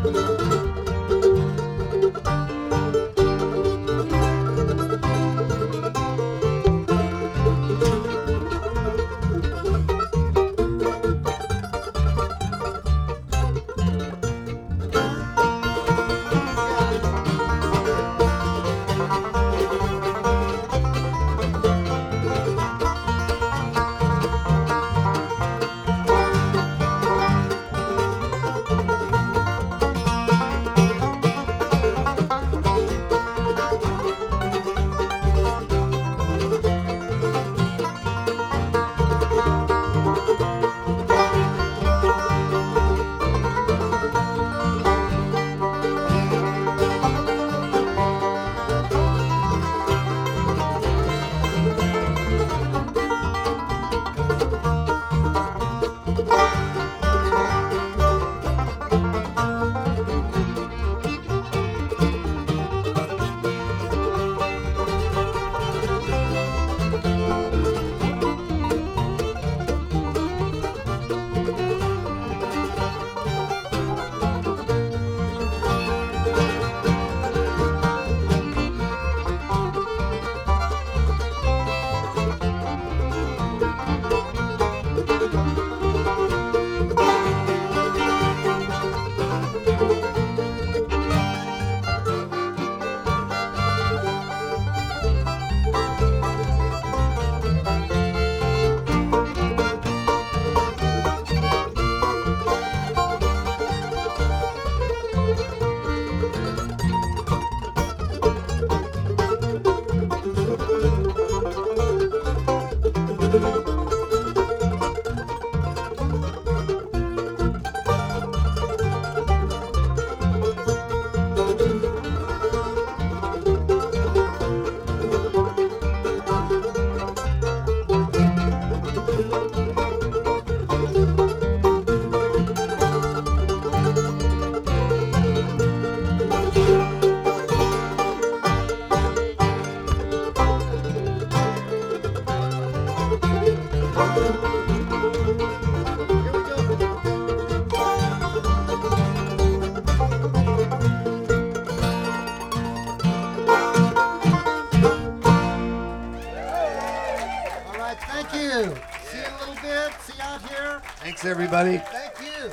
Thank you. See you in a little bit. See you out here. Thanks, everybody. Thank you.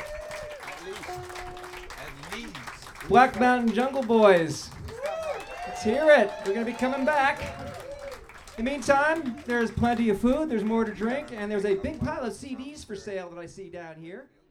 Black Mountain Jungle Boys. Let's hear it. We're going to be coming back. In the meantime, there's plenty of food, there's more to drink, and there's a big pile of CDs for sale that I see down here.